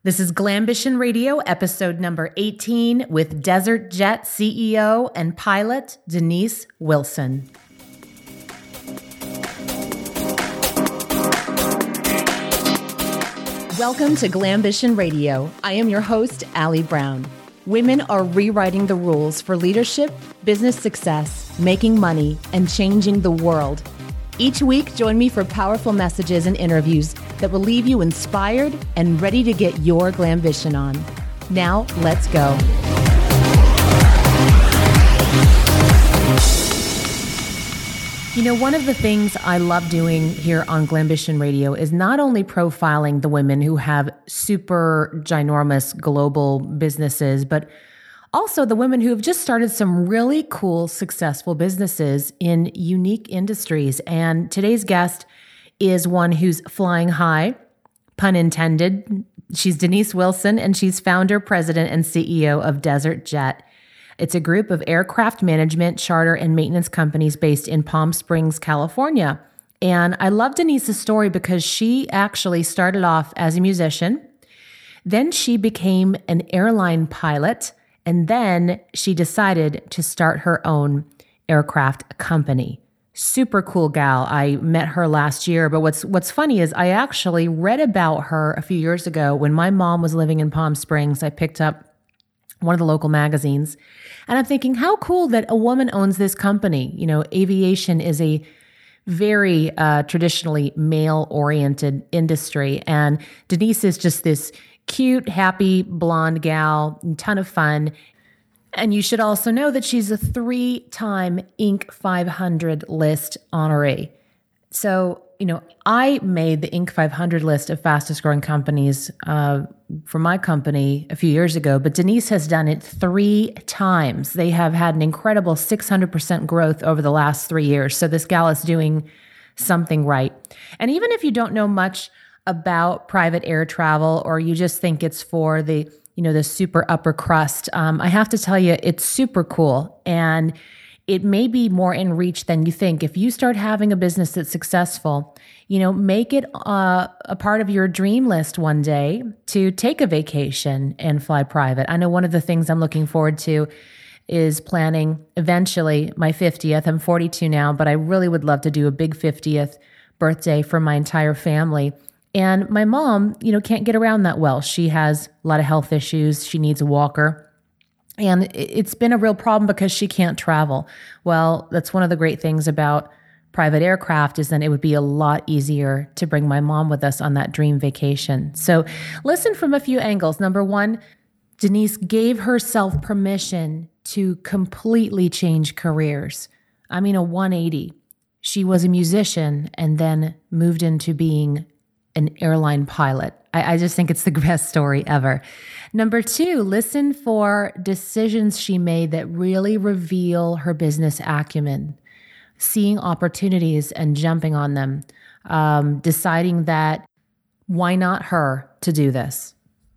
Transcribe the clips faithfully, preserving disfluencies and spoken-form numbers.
This is Glambition Radio, episode number eighteen, with Desert Jet C E O and pilot Denise Wilson. Welcome to Glambition Radio. I am your host, Allie Brown. Women are rewriting the rules for leadership, business success, making money, and changing the world. Each week, join me for powerful messages and interviews that will leave you inspired and ready to get your glambition on. Now, let's go. You know, one of the things I love doing here on Glambition Radio is not only profiling the women who have super ginormous global businesses, but also the women who have just started some really cool, successful businesses in unique industries. And today's guest is one who's flying high, pun intended. She's Denise Wilson, and she's founder, president, and C E O of Desert Jet. It's a group of aircraft management, charter, and maintenance companies based in Palm Springs, California. And I love Denise's story because she actually started off as a musician. Then she became an airline pilot. And then she decided to start her own aircraft company. Super cool gal. I met her last year, but what's what's funny is I actually read about her a few years ago when my mom was living in Palm Springs. I picked up one of the local magazines, and I'm thinking, how cool that a woman owns this company. You know, aviation is a very uh, traditionally male-oriented industry, and Denise is just this cute, happy, blonde gal, ton of fun. And you should also know that she's a three-time Inc five hundred list honoree. So, you know, I made the Inc five hundred list of fastest growing companies uh, for my company a few years ago, but Denise has done it three times. They have had an incredible six hundred percent growth over the last three years. So this gal is doing something right. And even if you don't know much about private air travel, or you just think it's for the, you know, the super upper crust, um, I have to tell you, it's super cool. And it may be more in reach than you think. If you start having a business that's successful, you know, make it uh, a part of your dream list one day to take a vacation and fly private. I know one of the things I'm looking forward to is planning eventually my fiftieth. I'm forty-two now, but I really would love to do a big fiftieth birthday for my entire family. And my mom, you know, can't get around that well. She has a lot of health issues. She needs a walker. And it's been a real problem because she can't travel. Well, that's one of the great things about private aircraft is then it would be a lot easier to bring my mom with us on that dream vacation. So listen from a few angles. Number one, Denise gave herself permission to completely change careers. I mean, a one eighty. She was a musician and then moved into being an airline pilot. I, I just think it's the best story ever. Number two, listen for decisions she made that really reveal her business acumen, seeing opportunities and jumping on them, um, deciding that why not her to do this?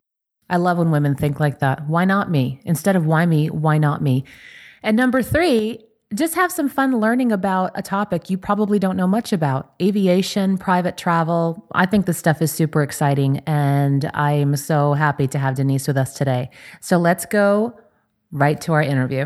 I love when women think like that. Why not me? Instead of why me, why not me? And number three, just have some fun learning about a topic you probably don't know much about. Aviation, private travel. I think this stuff is super exciting, and I'm so happy to have Denise with us today. So let's go right to our interview.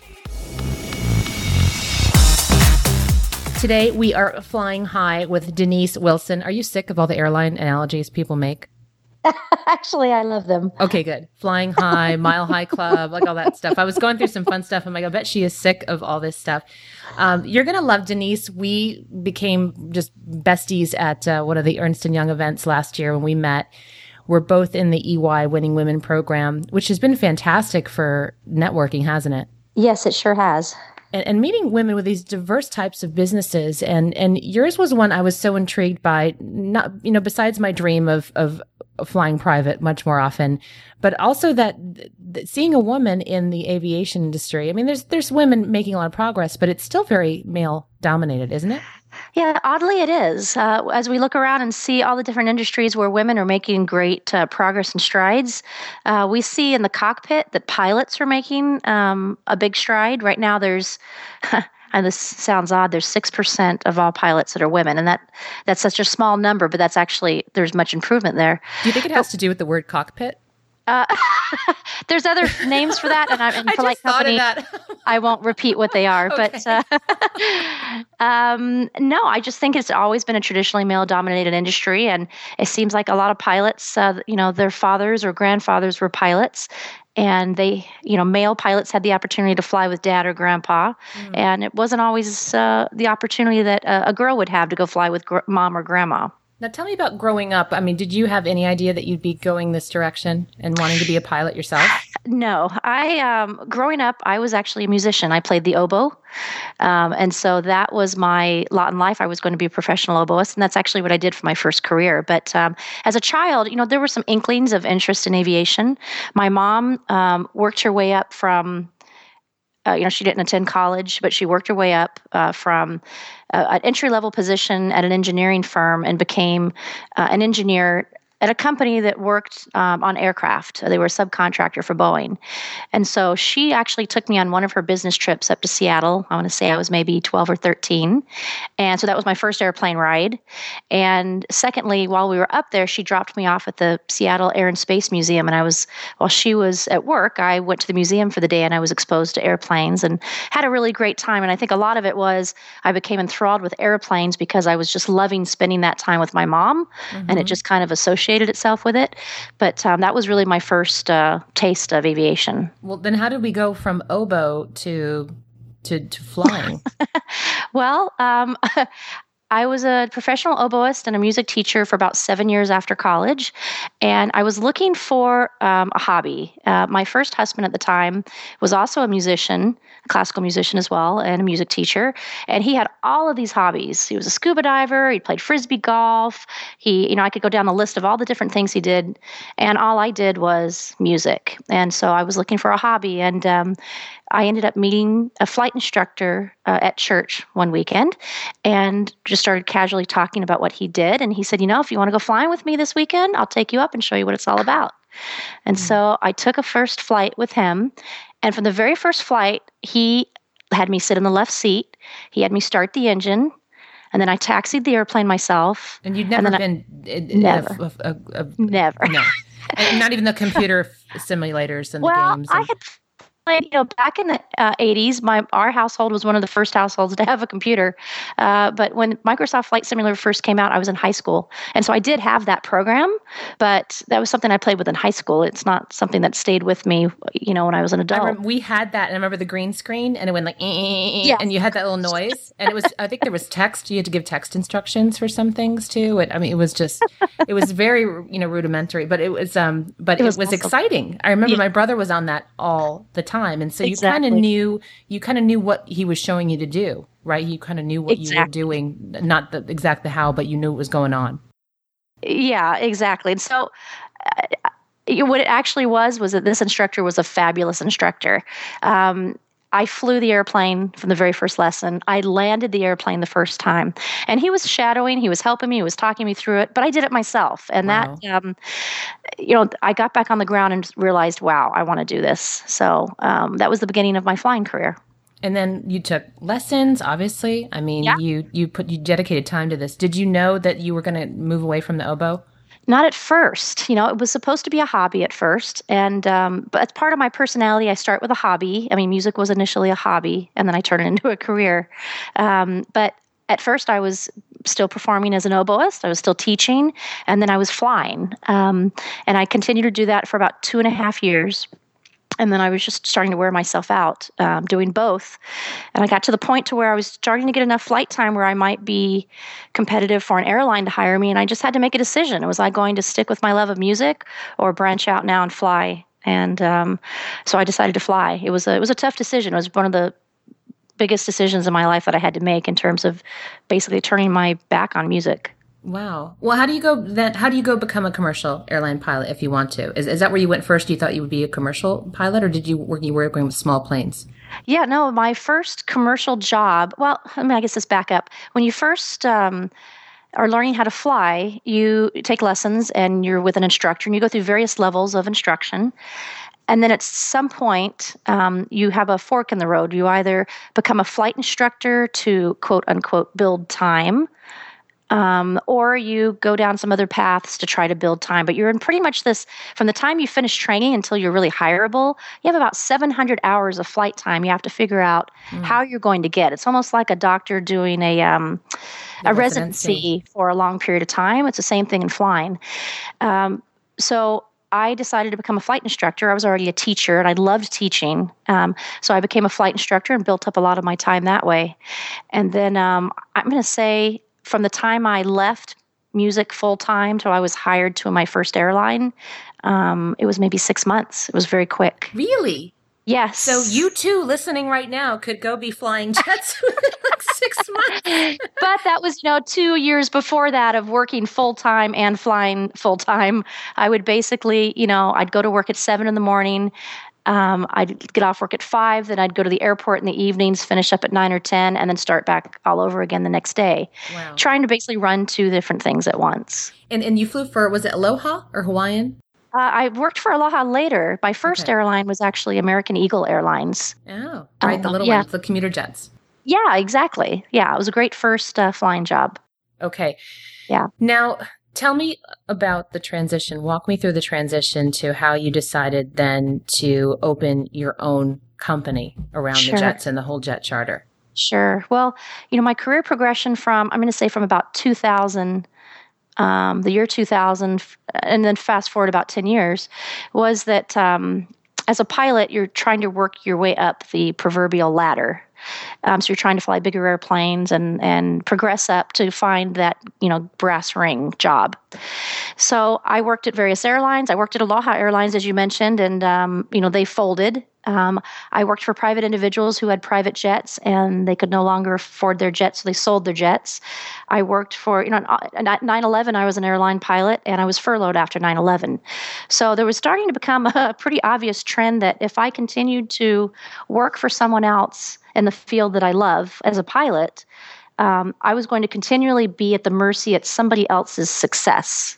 Today, we are flying high with Denise Wilson. Are you sick of all the airline analogies people make? Actually, I love them. Okay, good. Flying high, Mile High Club, like all that stuff. I was going through some fun stuff. I'm like, I bet she is sick of all this stuff. Um, you're going to love Denise. We became just besties at uh, one of the Ernst and Young events last year when we met. We're both in the E Y Winning Women program, which has been fantastic for networking, hasn't it? Yes, it sure has. And, and meeting women with these diverse types of businesses. And and yours was one I was so intrigued by, not, you know, besides my dream of of flying private much more often, but also that, that seeing a woman in the aviation industry. I mean, there's there's women making a lot of progress, but it's still very male dominated, isn't it? Yeah, oddly it is. Uh, as we look around and see all the different industries where women are making great uh, progress and strides, uh, we see in the cockpit that pilots are making um, a big stride. Right now there's, and this sounds odd, there's six percent of all pilots that are women. And that that's such a small number, but that's actually, there's much improvement there. Do you think it has to do with the word cockpit? Uh, there's other names for that, and I'm in I polite just thought company. of that. I won't repeat what they are, Okay. but uh, um, no, I just think it's always been a traditionally male-dominated industry, and it seems like a lot of pilots, uh, you know, their fathers or grandfathers were pilots, and they, you know, male pilots had the opportunity to fly with dad or grandpa, Mm. and it wasn't always uh, the opportunity that uh, a girl would have to go fly with gr- mom or grandma. Now, tell me about growing up. I mean, did you have any idea that you'd be going this direction and wanting to be a pilot yourself? No, I um, growing up, I was actually a musician. I played the oboe, um, and so that was my lot in life. I was going to be a professional oboist, and that's actually what I did for my first career. But um, as a child, you know, there were some inklings of interest in aviation. My mom um, worked her way up from. Uh, you know, she didn't attend college, but she worked her way up uh, from uh, an entry-level position at an engineering firm and became uh, an engineer at a company that worked um, on aircraft. They were a subcontractor for Boeing. And so she actually took me on one of her business trips up to Seattle. I want to say I was maybe twelve or thirteen. And so that was my first airplane ride. And secondly, while we were up there, she dropped me off at the Seattle Air and Space Museum. And I was, while she was at work, I went to the museum for the day and I was exposed to airplanes and had a really great time. And I think a lot of it was I became enthralled with airplanes because I was just loving spending that time with my mom. Mm-hmm. And it just kind of associated itself with it. But um, that was really my first uh, taste of aviation. Well, then how did we go from oboe to to, to flying? Well, um, I was a professional oboist and a music teacher for about seven years after college, and I was looking for um, a hobby. Uh, my first husband at the time was also a musician, a classical musician as well, and a music teacher, and he had all of these hobbies. He was a scuba diver, he played frisbee golf, he, you know, I could go down the list of all the different things he did, and all I did was music. And so I was looking for a hobby, and um, I ended up meeting a flight instructor uh, at church one weekend and just started casually talking about what he did. And he said, you know, if you want to go flying with me this weekend, I'll take you up and show you what it's all about. And mm-hmm. so I took a first flight with him. And from the very first flight, he had me sit in the left seat. He had me start the engine. And then I taxied the airplane myself. And you'd never and been I, in, never, a, a, a, a, never, no, and not even the computer simulators and well, the games. And- I had. You know, back in the uh, eighties, my our household was one of the first households to have a computer. Uh, but when Microsoft Flight Simulator first came out, I was in high school, and so I did have that program. But that was something I played with in high school. It's not something that stayed with me, you know, when I was an adult. I remember we had that, and I remember the green screen, and it went like, eh, eh, eh, yes. and you had that little noise, and it was. I think there was text. You had to give text instructions for some things too. And I mean, it was just, it was very, you know, rudimentary, but it was, um, but it was, it was awesome. Exciting. I remember yeah. my brother was on that all the time, and so you exactly. kind of knew, you kind of knew what he was showing you to do, right? You kind of knew what exactly. you were doing, not the exact the how, but you knew what was going on. Yeah, exactly. And so uh, what it actually was, was that this instructor was a fabulous instructor. Um, I flew the airplane from the very first lesson. I landed the airplane the first time. And he was shadowing, he was helping me, he was talking me through it, but I did it myself. And wow. that, um, you know, I got back on the ground and realized, wow, I want to do this. So um, that was the beginning of my flying career. And then you took lessons, obviously. I mean, yeah. you you put you dedicated time to this. Did you know that you were going to move away from the oboe? Not at first. You know, it was supposed to be a hobby at first. And, um, but as part of my personality, I start with a hobby. I mean, music was initially a hobby, and then I turned it into a career. Um, but at first, I was still performing as an oboist. I was still teaching, and then I was flying. Um, and I continued to do that for about two and a half years. And then I was just starting to wear myself out, um, doing both. And I got to the point to where I was starting to get enough flight time where I might be competitive for an airline to hire me. And I just had to make a decision. Was I going to stick with my love of music or branch out now and fly? And um, so I decided to fly. It was a, it was a tough decision. It was one of the biggest decisions in my life that I had to make in terms of basically turning my back on music. Wow. Well, how do you go then? How do you go become a commercial airline pilot if you want to? Is is that where you went first? You thought you would be a commercial pilot, or did you work? You were working with small planes? Yeah, no. My first commercial job. Well, I mean, I guess let's back up. When you first um, are learning how to fly, you take lessons, and you're with an instructor, and you go through various levels of instruction. and then at some point, um, you have a fork in the road. You either become a flight instructor to quote unquote build time, um, or you go down some other paths to try to build time. But you're in pretty much this, from the time you finish training until you're really hireable, you have about seven hundred hours of flight time you have to figure out mm. how you're going to get. It's almost like a doctor doing a, um, a residency. residency for a long period of time. It's the same thing in flying. Um, so I decided to become a flight instructor. I was already a teacher, and I loved teaching. Um, so I became a flight instructor and built up a lot of my time that way. And then um, I'm going to say from the time I left music full-time till I was hired to my first airline, um, it was maybe six months. It was very quick. Really? Yes. So you too, listening right now, could go be flying jets within like six months. But that was, you know, two years before that of working full-time and flying full-time. I would basically, you know, I'd go to work at seven in the morning. Um, I'd get off work at five. Then I'd go to the airport in the evenings, finish up at nine or ten, and then start back all over again the next day. Wow. Trying to basically run two different things at once. And and you flew for, was it Aloha or Hawaiian? Uh, I worked for Aloha later. My first okay. airline was actually American Eagle Airlines. Oh, right, the little yeah. ones, the commuter jets. Yeah, exactly. Yeah, it was a great first uh, flying job. Okay. Yeah. Now, tell me about the transition. Walk me through the transition to how you decided then to open your own company around sure. the jets and the whole jet charter. Sure. Well, you know, my career progression from, I'm going to say from about two thousand Um, the year two thousand, and then fast forward about ten years, was that um, as a pilot, you're trying to work your way up the proverbial ladder. Um, so you're trying to fly bigger airplanes and and progress up to find that, you know, brass ring job. So I worked at various airlines. I worked at Aloha Airlines, as you mentioned, and um, you know, they folded. Um, I worked for private individuals who had private jets, and they could no longer afford their jets, so they sold their jets. I worked for, you know, at nine eleven, I was an airline pilot, and I was furloughed after nine eleven. So there was starting to become a pretty obvious trend that if I continued to work for someone else in the field that I love as a pilot, um, I was going to continually be at the mercy at somebody else's success.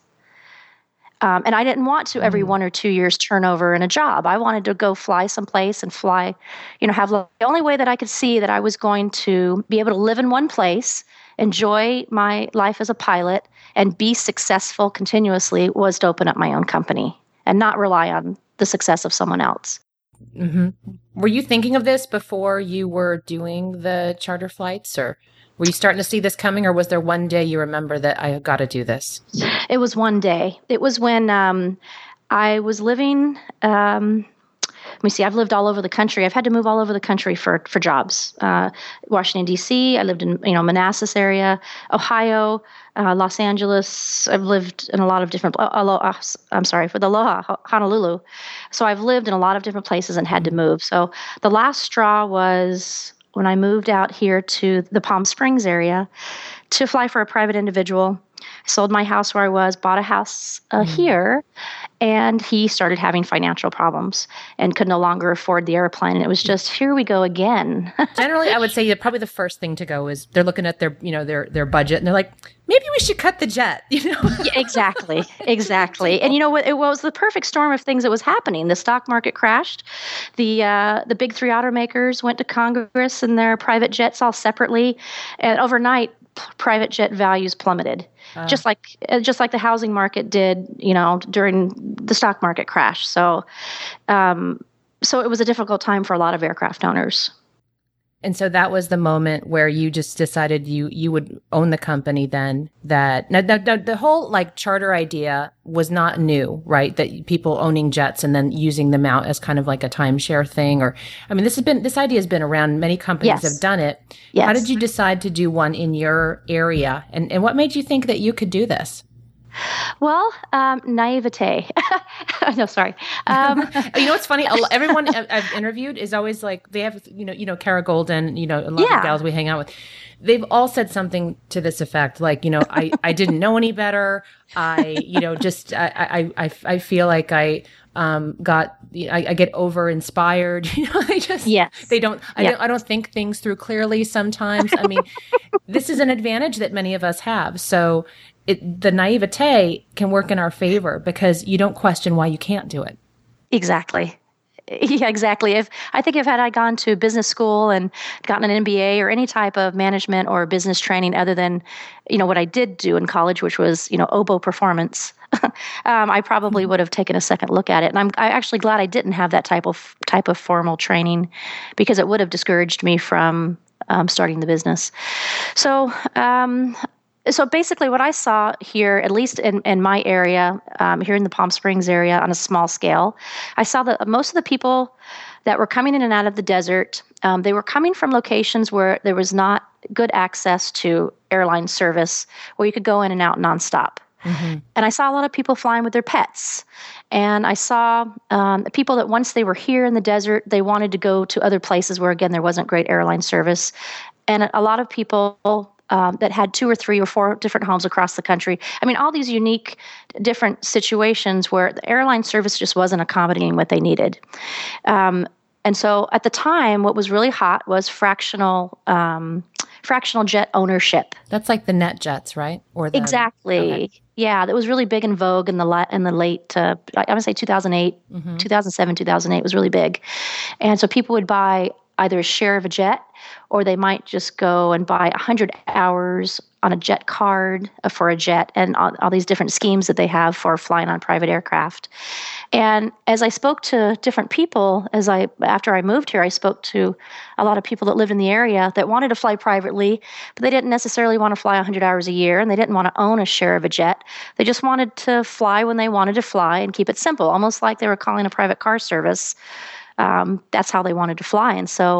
Um, and I didn't want to every one or two years turn over in a job. I wanted to go fly someplace and fly, you know, have the only way that I could see that I was going to be able to live in one place, enjoy my life as a pilot, and be successful continuously was to open up my own company and not rely on the success of someone else. Mm-hmm. Were you thinking of this before you were doing the charter flights, or were you starting to see this coming, or was there one day you remember that I got to do this? It was one day. It was when um, I was living, um, let me see, I've lived all over the country. I've had to move all over the country for, for jobs. Uh, Washington, D C, I lived in, you know, Manassas area, Ohio, uh, Los Angeles. I've lived in a lot of different, uh, Aloha, I'm sorry, for the Aloha, Honolulu. So I've lived in a lot of different places and had to move. So the last straw was when I moved out here to the Palm Springs area to fly for a private individual. I sold my house where I was, bought a house uh, mm-hmm. here, and he started having financial problems and could no longer afford the airplane. And it was just, here we go again. Generally, I would say that probably the first thing to go is they're looking at their, you know, their their budget, and they're like, maybe we should cut the jet. You know, yeah, exactly, exactly. And you know what? It was the perfect storm of things that was happening. The stock market crashed. The uh, the big three automakers went to Congress in their private jets all separately, and overnight, private jet values plummeted, uh, just like just like the housing market did, you know, during the stock market crash. So, um, so it was a difficult time for a lot of aircraft owners. And so that was the moment where you just decided you you would own the company then. That now, now, now the whole like charter idea was not new, right? That people owning jets and then using them out as kind of like a timeshare thing, or I mean, this has been this idea has been around. Many companies yes. have done it. Yes. How did you decide to do one in your area, and and what made you think that you could do this? Well, um, naivete. No, sorry. Um, you know, what's funny? Everyone I've interviewed is always like, they have, you know, you know, Kara Golden, you know, a lot yeah. of gals we hang out with. They've all said something to this effect, like, you know, I, I didn't know any better. I, you know, just, I, I, I, I feel like I, um, got, I, I get over inspired. You know, they just, yes. they don't, I yeah. don't, I don't think things through clearly sometimes. I mean, this is an advantage that many of us have. So it, the naivete can work in our favor because you don't question why you can't do it. Exactly. Yeah, exactly. If I think if had I gone to business school and gotten an M B A or any type of management or business training other than, you know, what I did do in college, which was, you know, oboe performance, um, I probably would have taken a second look at it. And I'm I actually glad I didn't have that type of type of formal training, because it would have discouraged me from um, starting the business. So. Um, So basically what I saw here, at least in, in my area, um, here in the Palm Springs area on a small scale, I saw that most of the people that were coming in and out of the desert, um, they were coming from locations where there was not good access to airline service, where you could go in and out nonstop. Mm-hmm. And I saw a lot of people flying with their pets. And I saw um, people that once they were here in the desert, they wanted to go to other places where, again, there wasn't great airline service. And a lot of people Um, that had two or three or four different homes across the country. I mean, all these unique, different situations where the airline service just wasn't accommodating what they needed. Um, and so at the time, what was really hot was fractional um, fractional jet ownership. That's like the net jets, right? Or the, exactly. Okay. Yeah, that was really big in vogue in the la- in the late, uh, I would say two thousand eight, mm-hmm. two thousand seven, two thousand eight was really big. And so people would buy either a share of a jet, or they might just go and buy one hundred hours on a jet card for a jet, and all, all these different schemes that they have for flying on private aircraft. And as I spoke to different people, as I after I moved here, I spoke to a lot of people that lived in the area that wanted to fly privately, but they didn't necessarily want to fly one hundred hours a year, and they didn't want to own a share of a jet. They just wanted to fly when they wanted to fly and keep it simple, almost like they were calling a private car service. Um, that's how they wanted to fly. And so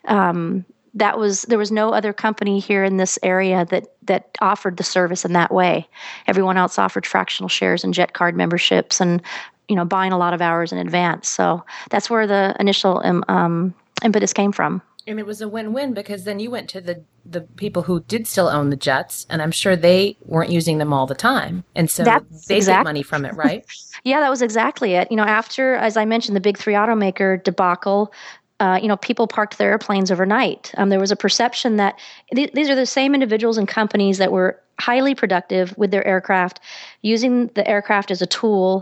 um, that was there was no other company here in this area that that offered the service in that way. Everyone else offered fractional shares and jet card memberships, and you know, buying a lot of hours in advance. So that's where the initial um, um, impetus came from. And it was a win-win, because then you went to the, the people who did still own the jets, and I'm sure they weren't using them all the time. And so That's they exact- get money from it, right? Yeah, that was exactly it. You know, after, as I mentioned, the big three automaker debacle, uh, you know, people parked their airplanes overnight. Um, there was a perception that th- these are the same individuals and companies that were highly productive with their aircraft, using the aircraft as a tool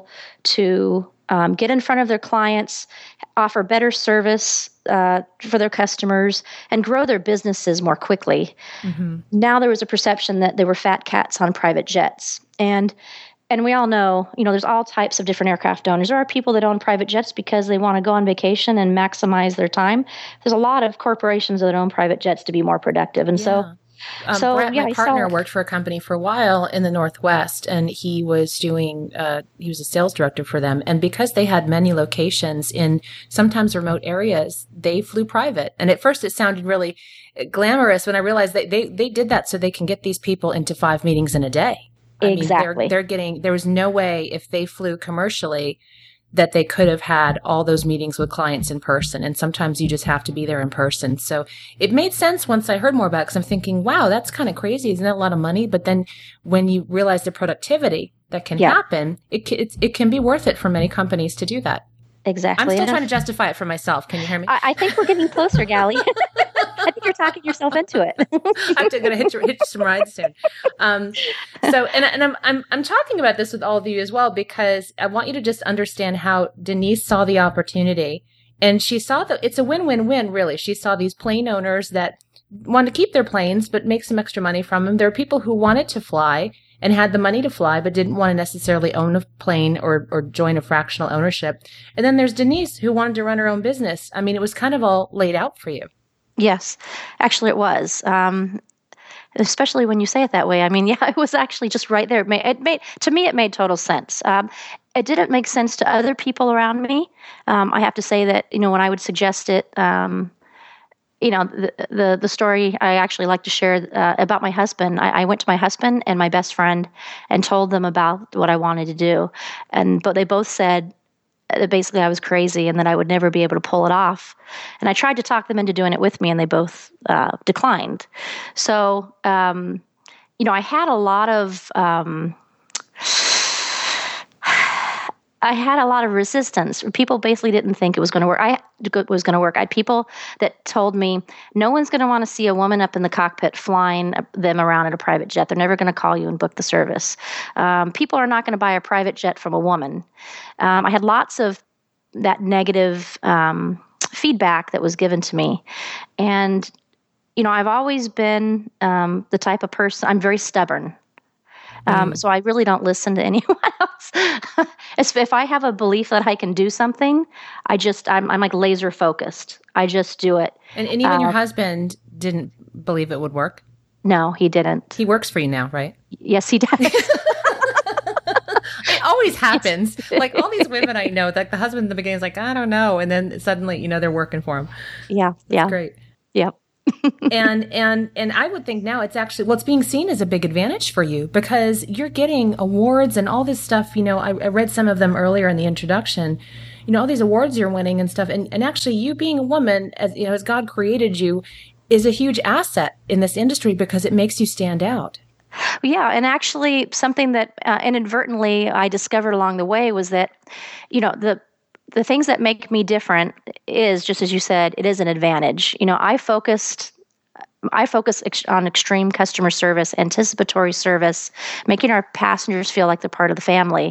to um, get in front of their clients, offer better service uh, for their customers, and grow their businesses more quickly. Mm-hmm. Now there was a perception that they were fat cats on private jets. And And we all know, you know, there's all types of different aircraft owners. There are people that own private jets because they want to go on vacation and maximize their time. There's a lot of corporations that own private jets to be more productive. And yeah. so, um, so Brett, yeah, my partner, worked for a company for a while in the Northwest, and he was doing, uh, he was a sales director for them. And because they had many locations in sometimes remote areas, they flew private. And at first it sounded really glamorous when I realized that they, they did that so they can get these people into five meetings in a day. I exactly. mean, they're, they're getting, there was no way if they flew commercially that they could have had all those meetings with clients in person. And sometimes you just have to be there in person. So it made sense once I heard more about it, because I'm thinking, wow, that's kind of crazy. Isn't that a lot of money? But then when you realize the productivity that can yeah. happen, it, it, it can be worth it for many companies to do that. Exactly. I'm still and trying to justify it for myself. Can you hear me? I, I think we're getting closer, Galli. I think you're talking yourself into it. I'm going to hit you, hit you some rides soon. Um, so, and, and I'm, I'm, I'm talking about this with all of you as well, because I want you to just understand how Denise saw the opportunity, and she saw that it's a win-win-win, really. She saw these plane owners that wanted to keep their planes, but make some extra money from them. There are people who wanted to fly and had the money to fly, but didn't want to necessarily own a plane or, or join a fractional ownership. And then there's Denise, who wanted to run her own business. I mean, it was kind of all laid out for you. Yes, actually it was. Um, especially when you say it that way. I mean, yeah, it was actually just right there. It made, it made to me, it made total sense. Um, it didn't make sense to other people around me. Um, I have to say that, you know, when I would suggest it, um, you know, the, the the story I actually like to share uh, about my husband. I, I went to my husband and my best friend and told them about what I wanted to do, and but they both said that basically I was crazy and that I would never be able to pull it off. And I tried to talk them into doing it with me, and they both uh, declined. So, um, you know, I had a lot of. Um, I had a lot of resistance. People basically didn't think it was going to work. I was going to work. I had people that told me, no one's going to want to see a woman up in the cockpit flying them around in a private jet. They're never going to call you and book the service. Um, people are not going to buy a private jet from a woman. Um, I had lots of that negative um, feedback that was given to me. And, you know, I've always been um, the type of person, I'm very stubborn. Um, Mm. So I really don't listen to anyone else. If if I have a belief that I can do something, I just, I'm, I'm like laser focused. I just do it. And, and even your Uh, husband didn't believe it would work. no, he didn't. He works for you now, right? Yes, he does. It always happens. Like all these women I know, like the husband in the beginning is like, I don't know. And then suddenly, you know, they're working for him. Yeah, That's yeah, great. yeah. and and and I would think now it's actually what's being seen as a big advantage for you because you're getting awards and all this stuff. You know, I, I read some of them earlier in the introduction. You know, all these awards you're winning and stuff, and and actually you being a woman, as you know, as God created you, is a huge asset in this industry because it makes you stand out. Yeah, and actually, something that uh, inadvertently I discovered along the way was that, you know, the the things that make me different is just as you said, it is an advantage. You know, I focused. I focus ex- on extreme customer service, anticipatory service, making our passengers feel like they're part of the family,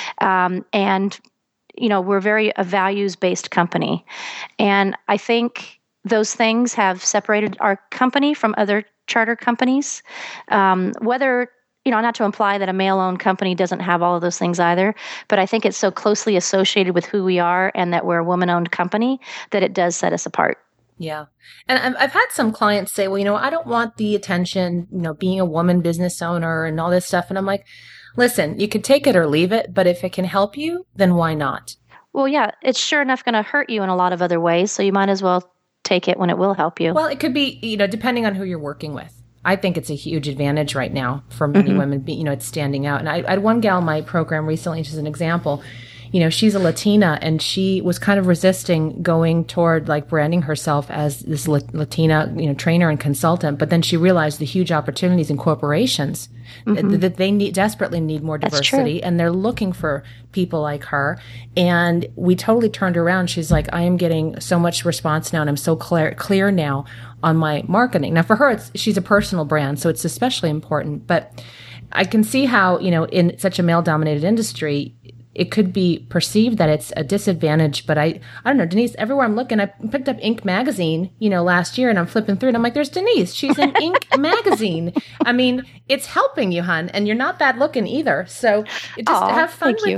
um, and you know, we're very a values-based company, and I think those things have separated our company from other charter companies. Um, whether, you know, not to imply that a male-owned company doesn't have all of those things either, but I think it's so closely associated with who we are and that we're a woman-owned company that it does set us apart. Yeah. And I've, I've had some clients say, well, you know, I don't want the attention, you know, being a woman business owner and all this stuff. And I'm like, listen, you can take it or leave it, but if it can help you, then why not? Well, yeah, it's sure enough going to hurt you in a lot of other ways, so you might as well take it when it will help you. Well, it could be, you know, depending on who you're working with. I think it's a huge advantage right now for many Mm-hmm. women. You know, it's standing out. And I, I had one gal in my program recently, just as an example. You know, she's a Latina and she was kind of resisting going toward like branding herself as this La- Latina, you know, trainer and consultant. But then she realized the huge opportunities in corporations Mm-hmm. that, that they need desperately need more That's diversity, true. and they're looking for people like her. And we totally turned her around. She's like, I am getting so much response now, and I'm so clear clear now on my marketing. Now, for her, it's she's a personal brand, so it's especially important. But I can see how, you know, in such a male-dominated industry, it could be perceived that it's a disadvantage. But I, I don't know, Denise, everywhere I'm looking, I picked up Inc magazine, you know, last year, and I'm flipping through and I'm like, there's Denise. She's in Inc magazine. I mean, it's helping you, hon, and you're not bad looking either. So just Aw, have fun thank with you.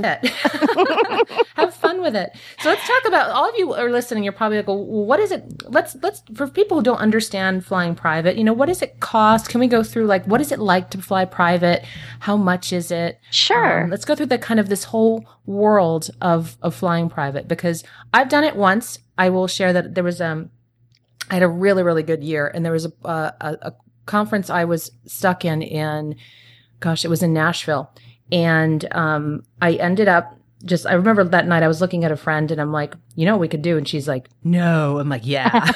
it. Have fun with it. So let's talk about, all of you are listening. You're probably like, well, what is it? Let's, let's, for people who don't understand flying private, you know, what does it cost? Can we go through like, what is it like to fly private? How much is it? Sure. Um, let's go through the kind of this whole world of, of flying private, because I've done it once. I will share that there was, um, I had a really, really good year, and there was a, a, a conference I was stuck in, in, gosh, it was in Nashville. And, um, I ended up just, I remember that night I was looking at a friend and I'm like, you know what we could do? And she's like, no. I'm like, yeah.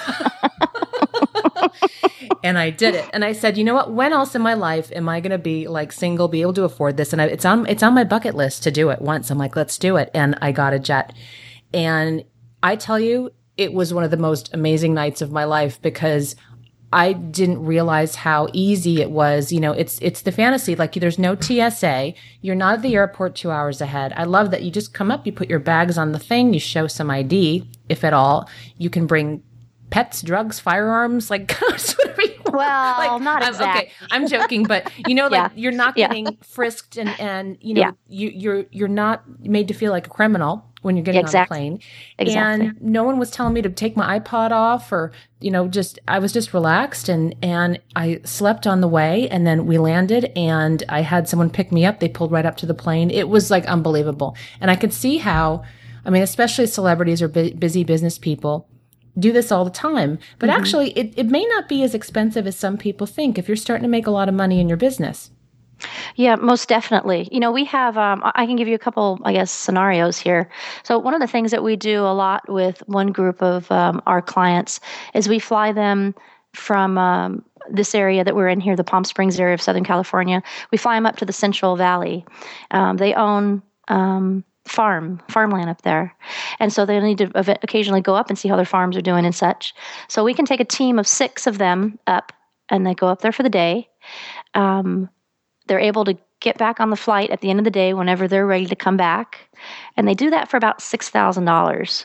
And I did it. And I said, you know what? When else in my life am I going to be like single, be able to afford this? And I, it's on, it's on my bucket list to do it once. I'm like, let's do it. And I got a jet. And I tell you, it was one of the most amazing nights of my life, because I didn't realize how easy it was. You know, it's, it's the fantasy. Like, there's no T S A. You're not at the airport two hours ahead. I love that you just come up, you put your bags on the thing, you show some I D, if at all. You can bring pets, drugs, firearms, like whatever you want. Well, Like, not I'm- exactly. Okay, I'm joking, but you know, like Yeah. you're not Yeah. getting frisked, and and you know, Yeah. you you're you're not made to feel like a criminal when you're getting Exactly. on the plane. Exactly. And no one was telling me to take my iPod off, or you know, just I was just relaxed, and and I slept on the way, and then we landed, and I had someone pick me up. They pulled right up to the plane. It was like unbelievable, and I could see how, I mean, especially celebrities or bu- busy business people do this all the time. But Mm-hmm. actually, it, it may not be as expensive as some people think if you're starting to make a lot of money in your business. Yeah, most definitely. You know, we have, um, I I can give you a couple, I guess, scenarios here. So, one of the things that we do a lot with one group of um, our clients is we fly them from um, this area that we're in here, the Palm Springs area of Southern California. We fly them up to the Central Valley. Um, they own um, farm, farmland up there. And so they need to ev- occasionally go up and see how their farms are doing and such. So, we can take a team of six of them up, and they go up there for the day. Um, They're able to get back on the flight at the end of the day whenever they're ready to come back. And they do that for about six thousand dollars.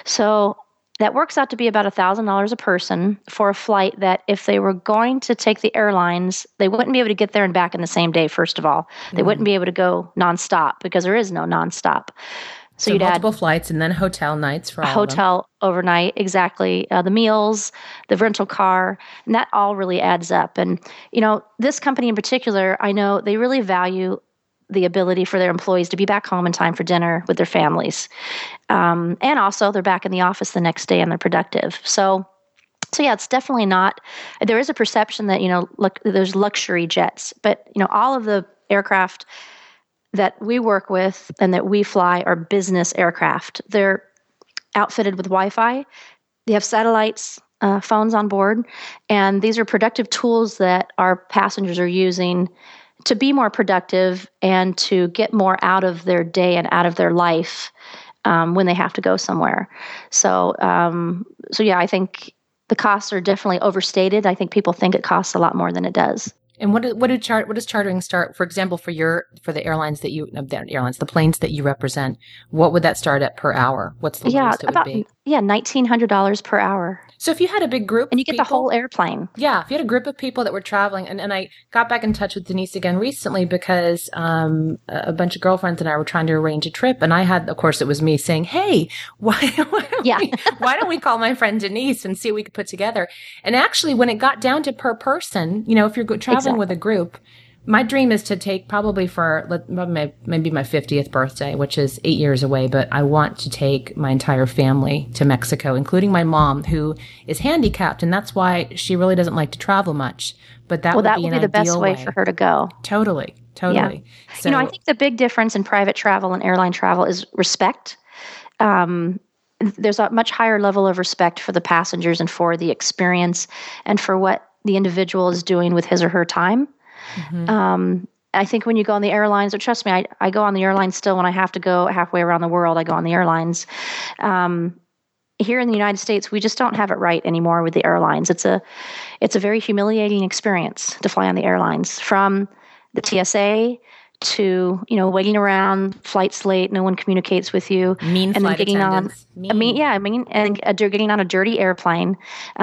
So that works out to be about one thousand dollars a person for a flight that if they were going to take the airlines, they wouldn't be able to get there and back in the same day, first of all. They mm. wouldn't be able to go nonstop because there is no nonstop. So, so you'd multiple add flights and then hotel nights for all hotel of them. Overnight, exactly. Uh, the meals, the rental car, and that all really adds up. And, you know, this company in particular, I know they really value the ability for their employees to be back home in time for dinner with their families. Um, and also they're back in the office the next day and they're productive. So, so yeah, it's definitely not, there is a perception that, you know, look, there's luxury jets, but, you know, all of the aircraft that we work with and that we fly are business aircraft. They're outfitted with Wi-Fi. They have satellites, uh, phones on board, and these are productive tools that our passengers are using to be more productive and to get more out of their day and out of their life um, when they have to go somewhere. So, um, so yeah, I think the costs are definitely overstated. I think people think it costs a lot more than it does. And what do, what do chart what does chartering start? For example, for your for the airlines that you the airlines the planes that you represent, what would that start at per hour? What's the yeah lowest it about would be? yeah nineteen hundred dollars per hour. So if you had a big group, and you get people, the whole airplane. Yeah, if you had a group of people that were traveling, and, and I got back in touch with Denise again recently because um, a bunch of girlfriends and I were trying to arrange a trip, and I had, of course, it was me saying, "Hey, why, why don't yeah. we, why don't we call my friend Denise and see what we could put together?" And actually, when it got down to per person, you know, if you're go- traveling exactly. with a group. My dream is to take probably for maybe my fiftieth birthday, which is eight years away, but I want to take my entire family to Mexico, including my mom, who is handicapped, and that's why she really doesn't like to travel much. But that well, would that be would an be the best way, way for her to go. Totally, totally. Yeah. So, you know, I think the big difference in private travel and airline travel is respect. Um, there's a much higher level of respect for the passengers and for the experience and for what the individual is doing with his or her time. Mm-hmm. Um, I think when you go on the airlines, or trust me, I, I go on the airlines still when I have to go halfway around the world, I go on the airlines. Um, here in the United States, we just don't have it right anymore with the airlines. It's a, it's a very humiliating experience to fly on the airlines, from the T S A to, you know, waiting around, flights late, no one communicates with you. Mean and flight then getting attendants. on, Mean. I mean, yeah, I mean, and uh, getting on a dirty airplane.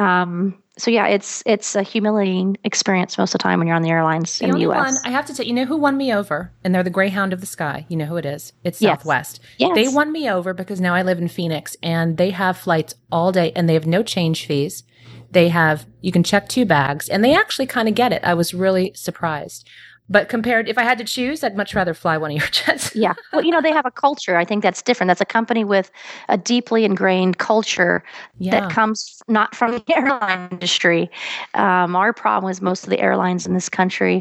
Um, So yeah, it's it's a humiliating experience most of the time when you're on the airlines the in the U S. U S. One, I have to tell you, you know who won me over? And they're the Greyhound of the Sky. You know who it is? It's Yes. Southwest. Yes. They won me over because now I live in Phoenix, and they have flights all day, and they have no change fees. They have, you can check two bags, and they actually kind of get it. I was really surprised. But compared, if I had to choose, I'd much rather fly one of your jets. Yeah. Well, you know, they have a culture. I think that's different. That's a company with a deeply ingrained culture Yeah. that comes not from the airline industry. Um, our problem is most of the airlines in this country,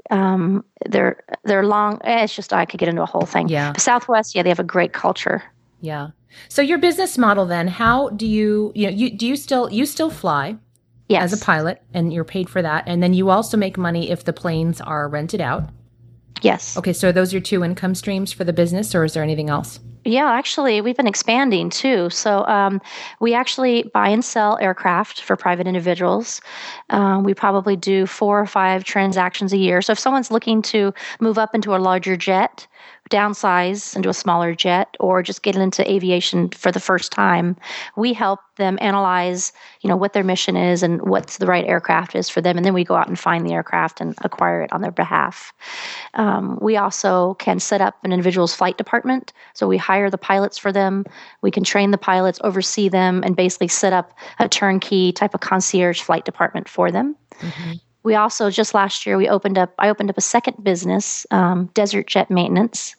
um, they're they're long. Eh, it's just I could get into a whole thing. Yeah. But Southwest, yeah, they have a great culture. Yeah. So your business model then, how do you, you know, you do you still you still fly? Yes. As a pilot, and you're paid for that. And then you also make money if the planes are rented out. Yes. Okay, so are those your two income streams for the business, or is there anything else? Yeah, actually, we've been expanding too. So um, we actually buy and sell aircraft for private individuals. Um, we probably do four or five transactions a year. So if someone's looking to move up into a larger jet, downsize into a smaller jet, or just get into aviation for the first time, we help them analyze, you know, what their mission is and what's the right aircraft is for them, and then we go out and find the aircraft and acquire it on their behalf. Um, we also can set up an individual's flight department, so we hire the pilots for them. We can train the pilots, oversee them, and basically set up a turnkey type of concierge flight department for them. Mm-hmm. We also, just last year, we opened up, I opened up a second business, um, Desert Jet Maintenance,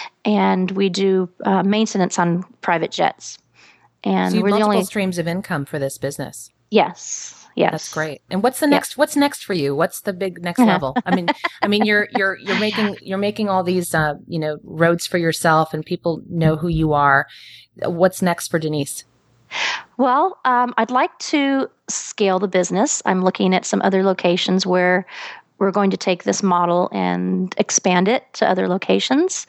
and we do uh, maintenance on private jets. And so you have we're multiple the only streams of income for this business. Yes, yes, that's great. And what's the next? Yeah. What's next for you? What's the big next level? I mean, I mean, you're you're you're making you're making all these uh, you know roads for yourself, and people know who you are. What's next for Denise? Well, um, I'd like to scale the business. I'm looking at some other locations where we're going to take this model and expand it to other locations.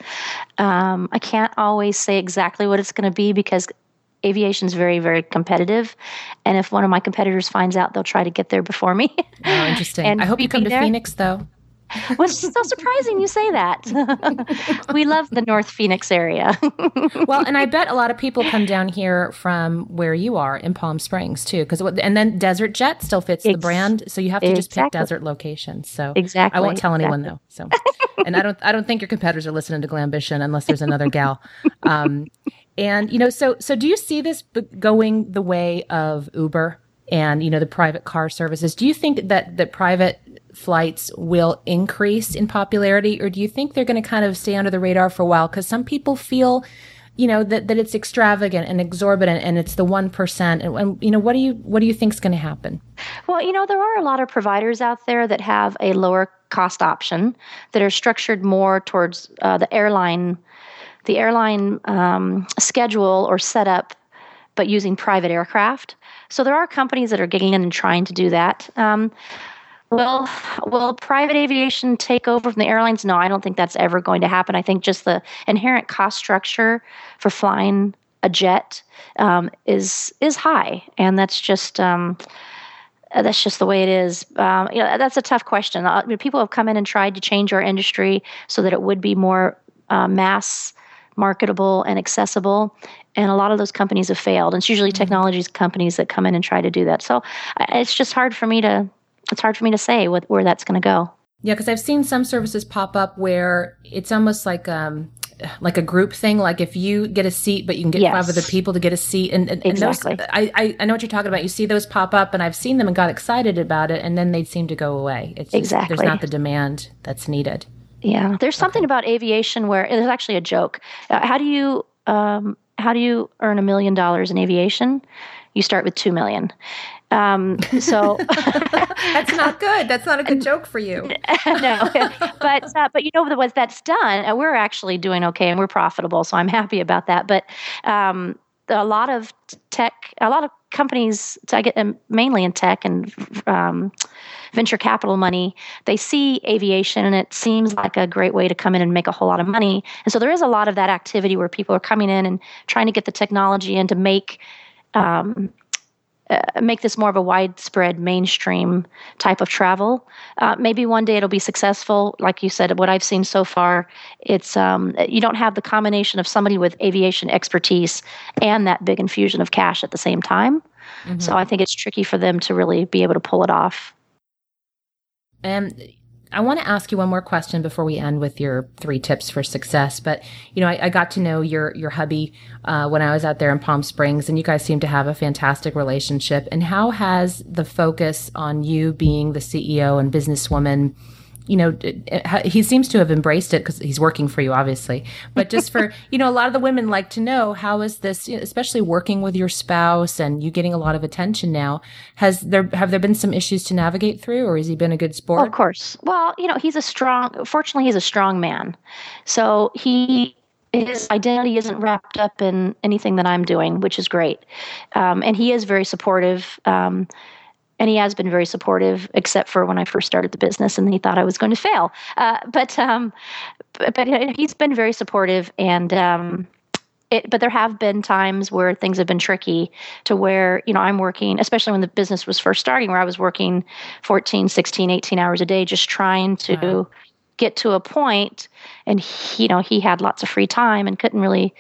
Um, I can't always say exactly what it's going to be because aviation is very, very competitive. And if one of my competitors finds out, they'll try to get there before me. Oh, interesting. I hope you come to there. Phoenix, though. Well, it's so surprising you say that. We love the North Phoenix area. Well, and I bet a lot of people come down here from where you are in Palm Springs too, because and then Desert Jet still fits Ex- the brand, so you have to just exactly. pick desert locations. So exactly, I won't tell exactly. anyone though. So, and I don't, I don't think your competitors are listening to Glambition unless there's another gal. Um, and you know, so so do you see this b- going the way of Uber and you know the private car services? Do you think that that private flights will increase in popularity, or do you think they're going to kind of stay under the radar for a while? Because some people feel, you know, that, that it's extravagant and exorbitant, and it's the one percent. And, and you know, what do you what do you think is going to happen? Well, you know, there are a lot of providers out there that have a lower cost option that are structured more towards uh, the airline, the airline um, schedule or setup, but using private aircraft. So there are companies that are getting in and trying to do that. Um, Will, will private aviation take over from the airlines? No, I don't think that's ever going to happen. I think just the inherent cost structure for flying a jet um, is is high, and that's just um, that's just the way it is. Um, you know, that's a tough question. I mean, people have come in and tried to change our industry so that it would be more uh, mass marketable and accessible, and a lot of those companies have failed. And it's usually mm-hmm. technology companies that come in and try to do that. So it's just hard for me to. It's hard for me to say what, where that's going to go. Yeah, because I've seen some services pop up where it's almost like um like a group thing. Like if you get a seat, but you can get yes. five other people to get a seat. And, and, exactly. and those, I, I know what you're talking about. You see those pop up, and I've seen them and got excited about it, and then they seem to go away. It's just, exactly. There's not the demand that's needed. Yeah, there's something okay. about aviation where there's actually a joke. Uh, how do you um, how do you earn a million dollars in aviation? You start with two million. Um, so that's not good. That's not a good joke for you. No, but uh, but you know what that's done. Uh, we're actually doing okay, and we're profitable, so I'm happy about that. But um, a lot of tech, a lot of companies, I get mainly in tech and um, venture capital money, they see aviation, and it seems like a great way to come in and make a whole lot of money. And so there is a lot of that activity where people are coming in and trying to get the technology in to make. Um, Uh, make this more of a widespread mainstream type of travel. Uh, maybe one day it'll be successful. Like you said, what I've seen so far, it's um, you don't have the combination of somebody with aviation expertise and that big infusion of cash at the same time. Mm-hmm. So I think it's tricky for them to really be able to pull it off. And I want to ask you one more question before we end with your three tips for success. But, you know, I, I got to know your, your hubby uh, when I was out there in Palm Springs, and you guys seem to have a fantastic relationship. And how has the focus on you being the C E O and businesswoman, you know, he seems to have embraced it because he's working for you, obviously. But just for, you know, a lot of the women like to know, how is this, especially working with your spouse and you getting a lot of attention now, has there, have there been some issues to navigate through, or has he been a good sport? Oh, of course. Well, you know, he's a strong, fortunately, he's a strong man. So he, his identity isn't wrapped up in anything that I'm doing, which is great. Um, and he is very supportive. Um, And he has been very supportive, except for when I first started the business, and he thought I was going to fail. Uh, but um, but, but he's been very supportive, and um, it. But there have been times where things have been tricky, to where you know I'm working, especially when the business was first starting, where I was working fourteen, sixteen, eighteen hours a day, just trying to wow. get to a point. And he, you know, he had lots of free time and couldn't really.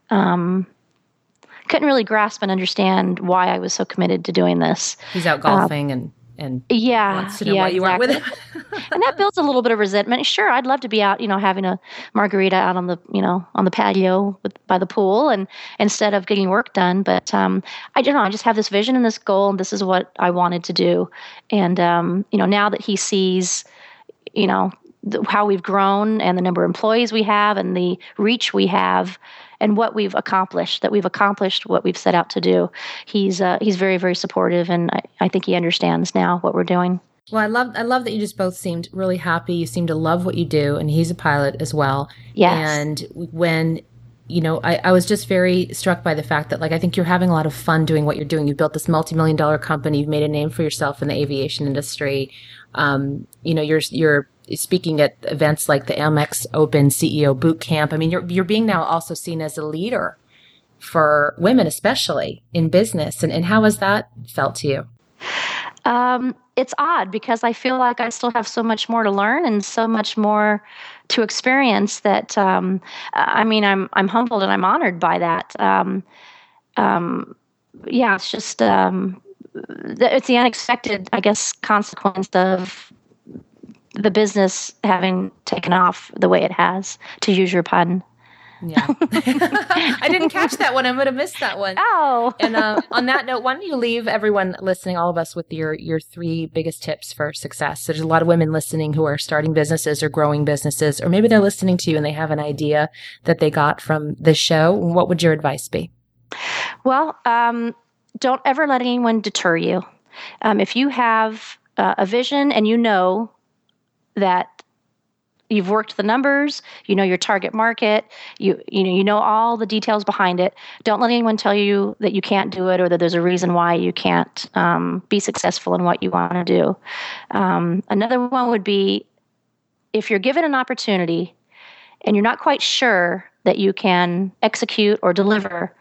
Um, couldn't really grasp and understand why I was so committed to doing this. He's out golfing uh, and, and yeah, wants to know yeah, why you exactly. aren't with him. And that builds a little bit of resentment. Sure, I'd love to be out, you know, having a margarita out on the, you know, on the patio with, by the pool, and instead of getting work done. But um, I don't know, I just have this vision and this goal, and this is what I wanted to do. And, um, you know, now that he sees, you know, the, how we've grown and the number of employees we have and the reach we have, and what we've accomplished, that we've accomplished what we've set out to do. He's uh, he's very, very supportive, and I, I think he understands now what we're doing. Well, I love I love that you just both seemed really happy. You seem to love what you do, and he's a pilot as well. Yes. And when, you know, I, I was just very struck by the fact that, like, I think you're having a lot of fun doing what you're doing. You've built this multi-million dollar company. You've made a name for yourself in the aviation industry. Um, you know, you're you're speaking at events like the Amex Open C E O Boot Camp. I mean, you're you're being now also seen as a leader for women, especially in business. And, and how has that felt to you? Um, it's odd because I feel like I still have so much more to learn and so much more to experience that, um, I mean, I'm, I'm humbled and I'm honored by that. Um, um, yeah, it's just, um, it's the unexpected, I guess, consequence of the business having taken off the way it has, to use your pun. Yeah. I didn't catch that one. I'm going to miss that one. Oh. And uh, on that note, why don't you leave everyone listening, all of us, with your, your three biggest tips for success? There's a lot of women listening who are starting businesses or growing businesses, or maybe they're listening to you and they have an idea that they got from this show. What would your advice be? Well, um, don't ever let anyone deter you. Um, if you have uh, a vision and you know that you've worked the numbers, you know your target market, you you know you know all the details behind it. Don't let anyone tell you that you can't do it or that there's a reason why you can't um, be successful in what you want to do. Um, another one would be, if you're given an opportunity and you're not quite sure that you can execute or deliver,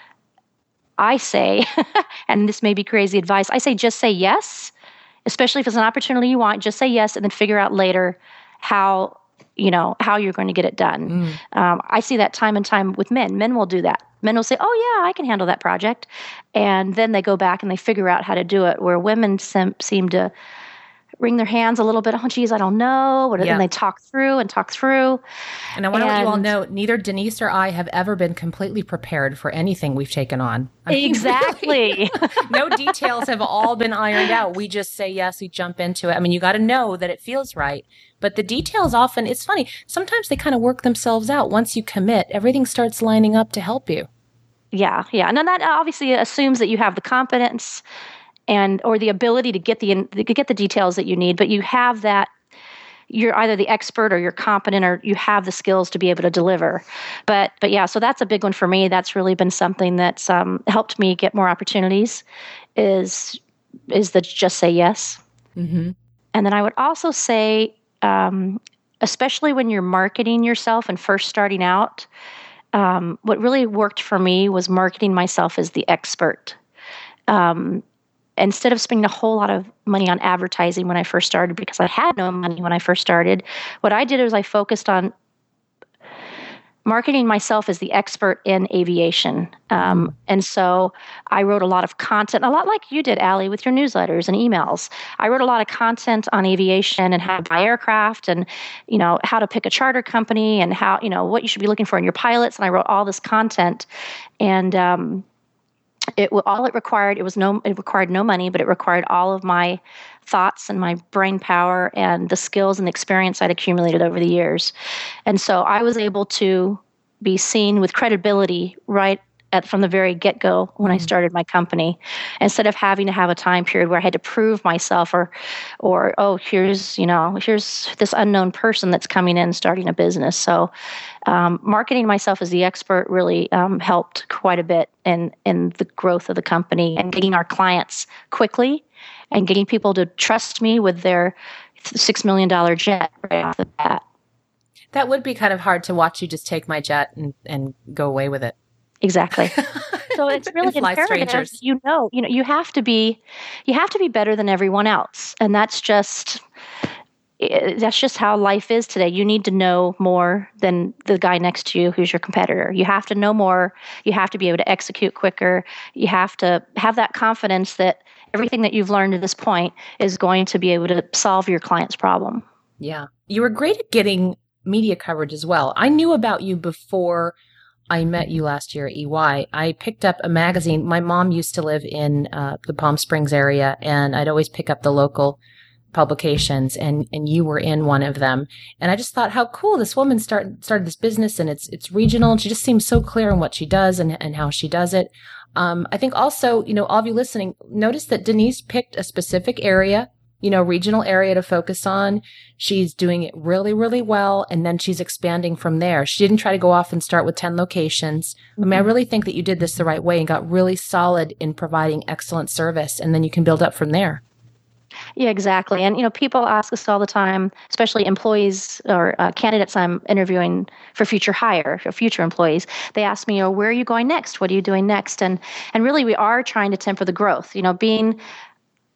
I say, and this may be crazy advice, I say just say yes, especially if it's an opportunity you want. Just say yes and then figure out later how, you know, how you're going to get it done. Mm. Um, I see that time and time with men. Men will do that. Men will say, oh, yeah, I can handle that project. And then they go back and they figure out how to do it, where women sem- seem to wring their hands a little bit. Oh, geez, I don't know. Yeah. And they talk through and talk through. And I want and, to let you all know, neither Denise or I have ever been completely prepared for anything we've taken on. I mean, exactly. No details have all been ironed out. We just say yes, we jump into it. I mean, you got to know that it feels right. But the details often, it's funny, sometimes they kind of work themselves out. Once you commit, everything starts lining up to help you. Yeah, yeah. And then that obviously assumes that you have the competence and or the ability to get the to get the details that you need, but you have that. You're either the expert or you're competent or you have the skills to be able to deliver. But but yeah, so that's a big one for me. That's really been something that's um, helped me get more opportunities. Is is the just say yes. Mm-hmm. And then I would also say, um, especially when you're marketing yourself and first starting out, um, what really worked for me was marketing myself as the expert. Um, Instead of spending a whole lot of money on advertising when I first started, because I had no money when I first started, what I did is I focused on marketing myself as the expert in aviation. Um, and so I wrote a lot of content, a lot like you did, Allie, with your newsletters and emails. I wrote a lot of content on aviation and how to buy aircraft and, you know, how to pick a charter company and how, you know, what you should be looking for in your pilots. And I wrote all this content. And, um, It all it required, it was no, it required no money, but it required all of my thoughts and my brain power and the skills and experience I'd accumulated over the years. And so I was able to be seen with credibility right at from the very get-go when I started my company, instead of having to have a time period where I had to prove myself or, or, oh, here's, you know, here's this unknown person that's coming in starting a business. So um, marketing myself as the expert really um, helped quite a bit in, in the growth of the company and getting our clients quickly and getting people to trust me with their six million dollars jet right off the bat. That would be kind of hard to watch you just take my jet and, and go away with it. Exactly. So it's really imperative. Strangers. You know, you know, you have to be, you have to be better than everyone else, and that's just, that's just how life is today. You need to know more than the guy next to you who's your competitor. You have to know more. You have to be able to execute quicker. You have to have that confidence that everything that you've learned to this point is going to be able to solve your client's problem. Yeah, you were great at getting media coverage as well. I knew about you before I met you last year at E Y. I picked up a magazine. My mom used to live in uh, the Palm Springs area, and I'd always pick up the local publications, and, and you were in one of them. And I just thought, how cool, this woman start, started this business, and it's it's regional, and she just seems so clear in what she does and, and how she does it. Um, I think also, you know, all of you listening, notice that Denise picked a specific area, you know, regional area to focus on. She's doing it really, really well. And then she's expanding from there. She didn't try to go off and start with ten locations. Mm-hmm. I mean, I really think that you did this the right way and got really solid in providing excellent service. And then you can build up from there. Yeah, exactly. And, you know, people ask us all the time, especially employees or uh, candidates I'm interviewing for future hire, for future employees. They ask me, oh, where are you going next? What are you doing next? And, and really, we are trying to temper the growth, you know, being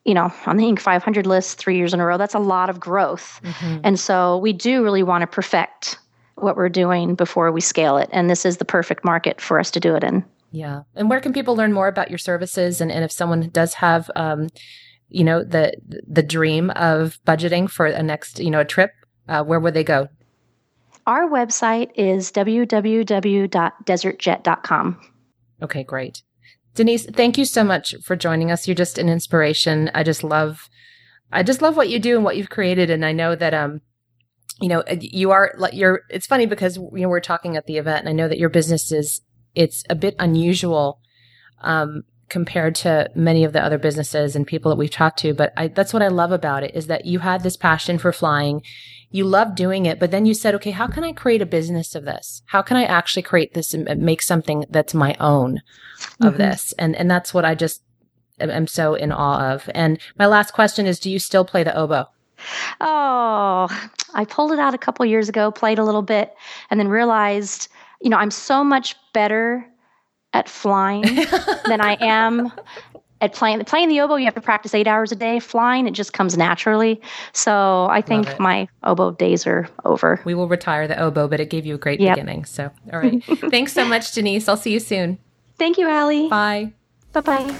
you know, on the Inc five hundred list three years in a row. That's a lot of growth. Mm-hmm. And so we do really want to perfect what we're doing before we scale it. And this is the perfect market for us to do it in. Yeah. And where can people learn more about your services? And, and if someone does have, um, you know, the the dream of budgeting for a next, you know, a trip, uh, where would they go? Our website is w w w dot desert jet dot com. Okay, great. Denise, thank you so much for joining us. You're just an inspiration. I just love, I just love what you do and what you've created. And I know that, um, you know, you are, you're, it's funny because, you know, we're talking at the event and I know that your business is, it's a bit unusual, um, compared to many of the other businesses and people that we've talked to. But I, that's what I love about it is that you had this passion for flying. You love doing it, but then you said, okay, how can I create a business of this? How can I actually create this and make something that's my own of mm-hmm. this? And, and that's what I just am so in awe of. And my last question is, do you still play the oboe? Oh, I pulled it out a couple years ago, played a little bit, and then realized, you know, I'm so much better at flying than I am at playing. Playing the oboe, you have to practice eight hours a day. Flying, it just comes naturally. So I think my oboe days are over. We will retire the oboe, but it gave you a great yep. beginning. So, all right. Thanks so much, Denise. I'll see you soon. Thank you, Allie. Bye. Bye-bye.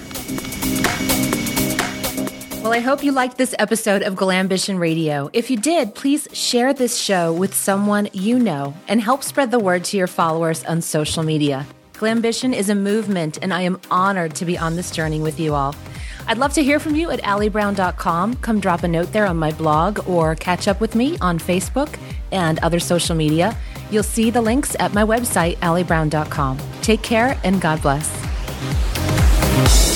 Well, I hope you liked this episode of Glambition Radio. If you did, please share this show with someone you know and help spread the word to your followers on social media. Glambition is a movement, and I am honored to be on this journey with you all. I'd love to hear from you at allie brown dot com. Come drop a note there on my blog or catch up with me on Facebook and other social media. You'll see the links at my website, allie brown dot com. Take care and God bless.